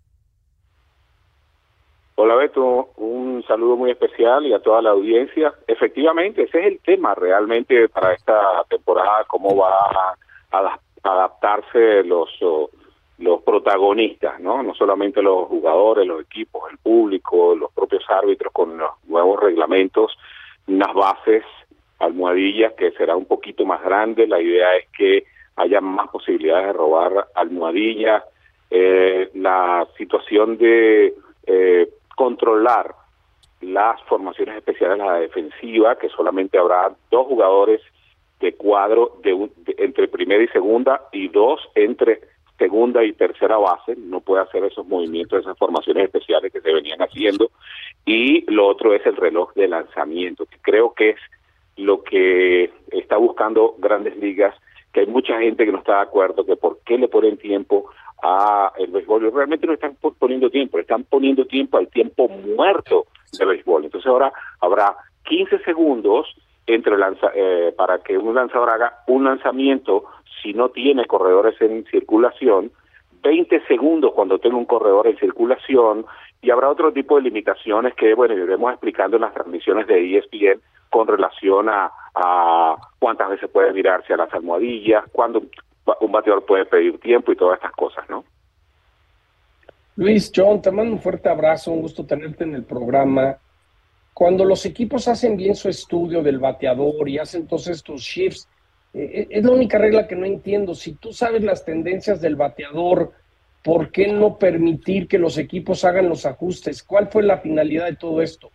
R: Hola Beto, un saludo muy especial y a toda la audiencia. Efectivamente, ese es el tema realmente para esta temporada, cómo va a adaptarse los, los protagonistas, ¿no? No solamente los jugadores, los equipos, el público, los propios árbitros con los nuevos reglamentos, unas bases, almohadillas que será un poquito más grande. La idea es que haya más posibilidades de robar almohadillas, eh, la situación de eh, controlar las formaciones especiales a la defensiva, que solamente habrá dos jugadores de cuadro de, un, de entre primera y segunda y dos entre segunda y tercera base. No puede hacer esos movimientos, esas formaciones especiales que se venían haciendo. Y lo otro es el reloj de lanzamiento, que creo que es lo que está buscando Grandes Ligas, que hay mucha gente que no está de acuerdo, que por qué le ponen tiempo a el béisbol. Realmente no están poniendo tiempo, le están poniendo tiempo al tiempo muerto de béisbol. Entonces ahora habrá quince segundos entre lanza, eh, para que un lanzador haga un lanzamiento si no tiene corredores en circulación, veinte segundos cuando tenga un corredor en circulación, y habrá otro tipo de limitaciones que, bueno, iremos explicando en las transmisiones de E S P N con relación a, a cuántas veces puede mirarse a las almohadillas, cuándo un bateador puede pedir tiempo y todas estas cosas, ¿no?
D: Luis, John, te mando un fuerte abrazo, un gusto tenerte en el programa. Cuando los equipos hacen bien su estudio del bateador y hacen todos estos shifts, eh, es la única regla que no entiendo. Si tú sabes las tendencias del bateador, ¿por qué no permitir que los equipos hagan los ajustes? ¿Cuál fue la finalidad de todo esto?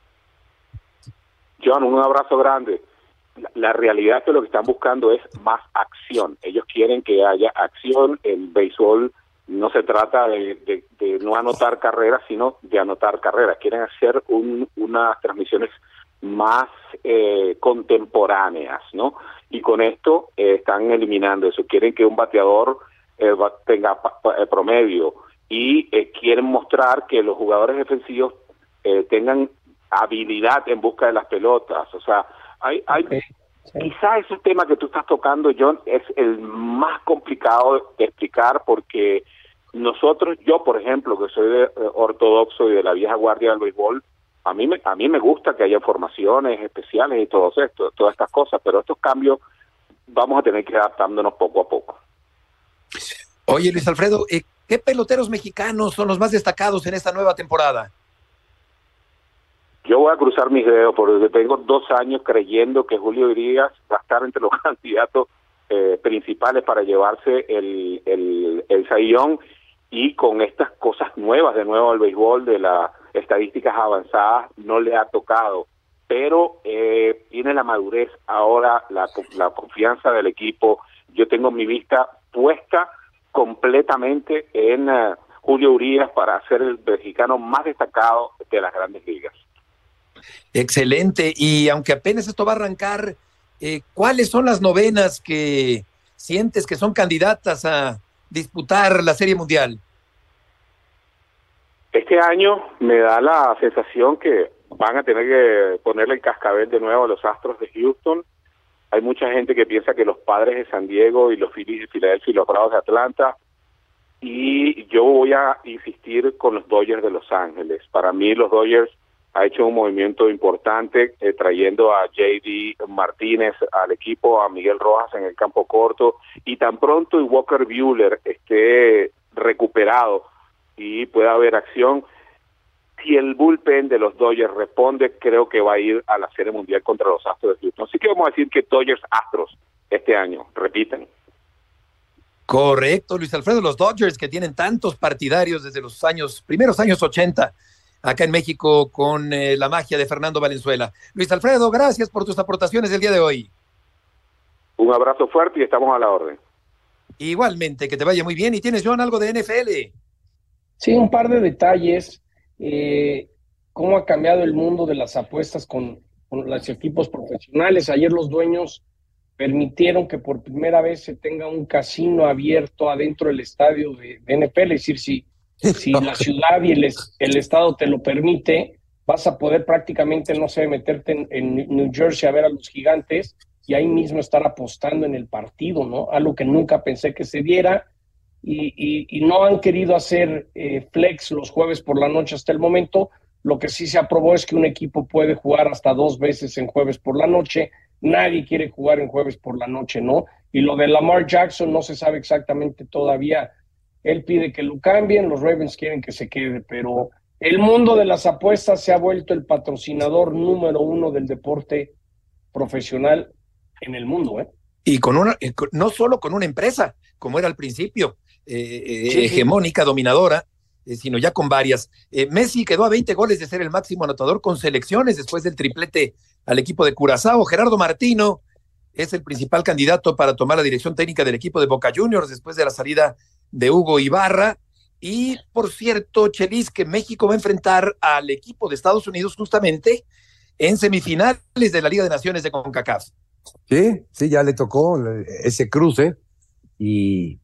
R: John, un abrazo grande. La, la realidad es que lo que están buscando es más acción. Ellos quieren que haya acción. El béisbol no se trata de, de, de no anotar carreras, sino de anotar carreras. Quieren hacer un, unas transmisiones más eh, contemporáneas, ¿no? Y con esto eh, están eliminando eso. Quieren que un bateador eh, tenga pa, pa, promedio y eh, quieren mostrar que los jugadores defensivos eh, tengan habilidad en busca de las pelotas. O sea, hay, hay okay. Sí. Quizá ese tema que tú estás tocando, John, es el más complicado de explicar, porque nosotros, yo por ejemplo, que soy de, eh, ortodoxo y de la vieja guardia del béisbol, a mí me, a mí me gusta que haya formaciones especiales y todo esto, todas estas cosas, pero estos cambios vamos a tener que ir adaptándonos poco a poco.
B: Oye, Luis Alfredo, eh, ¿qué peloteros mexicanos son los más destacados en esta nueva temporada?
R: Yo voy a cruzar mis dedos porque tengo dos años creyendo que Julio Urias va a estar entre los candidatos eh, principales para llevarse el, el, el Cy Young, y con estas cosas nuevas de nuevo al béisbol, de las estadísticas avanzadas, no le ha tocado, pero eh, tiene la madurez ahora, la, la confianza del equipo. Yo tengo mi vista puesta completamente en uh, Julio Urias para ser el mexicano más destacado de las Grandes Ligas.
B: Excelente, y aunque apenas esto va a arrancar, eh, ¿cuáles son las novenas que sientes que son candidatas a disputar la Serie Mundial?
R: Este año me da la sensación que van a tener que ponerle el cascabel de nuevo a los Astros de Houston. Hay mucha gente que piensa que los Padres de San Diego y los Phillies de Filadelfia y los Bravos de Atlanta, y yo voy a insistir con los Dodgers de Los Ángeles. Para mí los Dodgers ha hecho un movimiento importante eh, trayendo a J D Martínez al equipo, a Miguel Rojas en el campo corto, y tan pronto y Walker Buehler esté recuperado y pueda haber acción, si el bullpen de los Dodgers responde, creo que va a ir a la Serie Mundial contra los Astros de Houston. Así que vamos a decir que Dodgers Astros este año, repiten.
B: Correcto, Luis Alfredo, los Dodgers que tienen tantos partidarios desde los años, primeros años ochenta, acá en México, con eh, la magia de Fernando Valenzuela. Luis Alfredo, gracias por tus aportaciones el día de hoy.
R: Un abrazo fuerte y estamos a la orden.
B: Igualmente, que te vaya muy bien. ¿Y tienes, John, algo de N F L?
D: Sí, un par de detalles. Eh, cómo ha cambiado el mundo de las apuestas con, con los equipos profesionales. Ayer los dueños permitieron que por primera vez se tenga un casino abierto adentro del estadio de, de N F L. Es decir, si si la ciudad y el, el estado te lo permite, vas a poder prácticamente, no sé, meterte en, en New Jersey a ver a los Gigantes y ahí mismo estar apostando en el partido, ¿no? Algo que nunca pensé que se diera, y, y, y no han querido hacer eh, flex los jueves por la noche hasta el momento. Lo que sí se aprobó es que un equipo puede jugar hasta dos veces en jueves por la noche. Nadie quiere jugar en jueves por la noche, ¿no? Y lo de Lamar Jackson no se sabe exactamente todavía. Él pide que lo cambien, los Ravens quieren que se quede, pero el mundo de las apuestas se ha vuelto el patrocinador número uno del deporte profesional en el mundo, ¿eh?
B: Y con una, no solo con una empresa, como era al principio, eh,
D: sí,
B: hegemónica, dominadora, eh, sino ya con varias. Eh, Messi quedó a veinte goles de ser el máximo anotador con selecciones después del triplete al equipo de Curazao. Gerardo Martino es el principal candidato para tomar la dirección técnica del equipo de Boca Juniors después de la salida de Hugo Ibarra. Y, por cierto, Chelis, que México va a enfrentar al equipo de Estados Unidos justamente en semifinales de la Liga de Naciones de CONCACAF.
C: Sí, sí, ya le tocó ese cruce y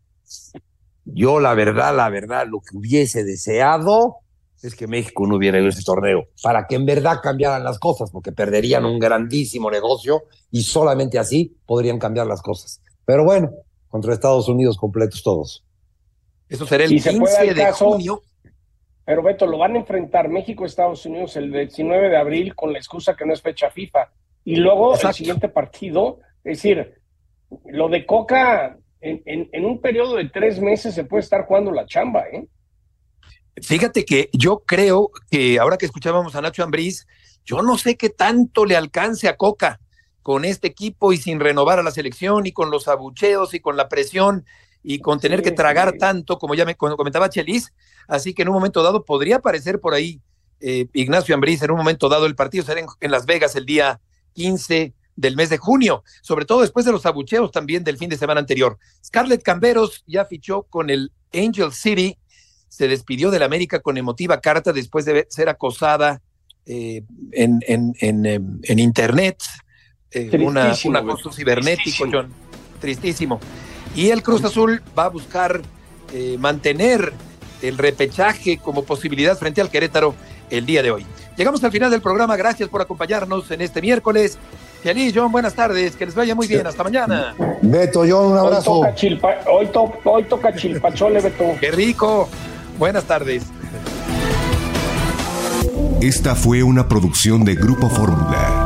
C: yo la verdad, la verdad, lo que hubiese deseado es que México no hubiera ido a ese torneo, para que en verdad cambiaran las cosas, porque perderían un grandísimo negocio y solamente así podrían cambiar las cosas. Pero bueno, contra Estados Unidos completos todos.
B: Eso será el
D: si
B: quince de junio.
D: Pero Beto, lo van a enfrentar México y Estados Unidos el diecinueve de abril con la excusa que no es fecha FIFA. Y luego Exacto. el siguiente partido, es decir, lo de Coca, en, en, en un periodo de tres meses se puede estar jugando la chamba, ¿eh?
B: Fíjate que yo creo que ahora que escuchábamos a Nacho Ambriz, yo no sé qué tanto le alcance a Coca con este equipo y sin renovar a la selección y con los abucheos y con la presión y con tener sí, que tragar sí. tanto, como ya me comentaba Chelis. Así que en un momento dado podría aparecer por ahí eh, Ignacio Ambriz. En un momento dado el partido será en, en Las Vegas el día quince del mes de junio, sobre todo después de los abucheos también del fin de semana anterior. Scarlett Camberos ya fichó con el Angel City, se despidió del América con emotiva carta después de ser acosada eh, en, en, en, en internet, eh, una, un acoso cibernético, tristísimo. John, tristísimo. Y el Cruz Azul va a buscar eh, mantener el repechaje como posibilidad frente al Querétaro el día de hoy. Llegamos al final del programa, gracias por acompañarnos en este miércoles. Feliz, John, buenas tardes, que les vaya muy bien, hasta mañana.
C: Beto, John, un abrazo.
D: Hoy toca, chilpa, hoy to, hoy toca chilpachole, Beto.
B: Qué rico, buenas tardes.
S: Esta fue una producción de Grupo Fórmula.